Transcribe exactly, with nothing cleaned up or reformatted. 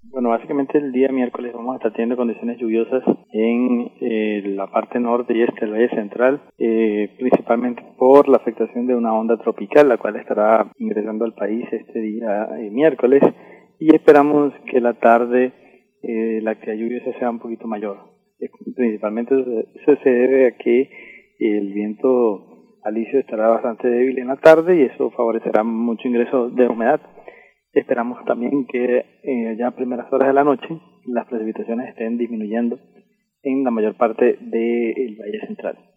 Bueno, básicamente el día miércoles vamos a estar teniendo condiciones lluviosas en eh, la parte norte y este del Valle Central, eh, principalmente por la afectación de una onda tropical, la cual estará ingresando al país este día eh, miércoles, y esperamos que la tarde eh, la actividad lluviosa sea un poquito mayor. Eh, principalmente eso se debe a que el viento alisio estará bastante débil en la tarde y eso favorecerá mucho ingreso de humedad. Esperamos también que eh, ya a primeras horas de la noche las precipitaciones estén disminuyendo en la mayor parte del Valle Central.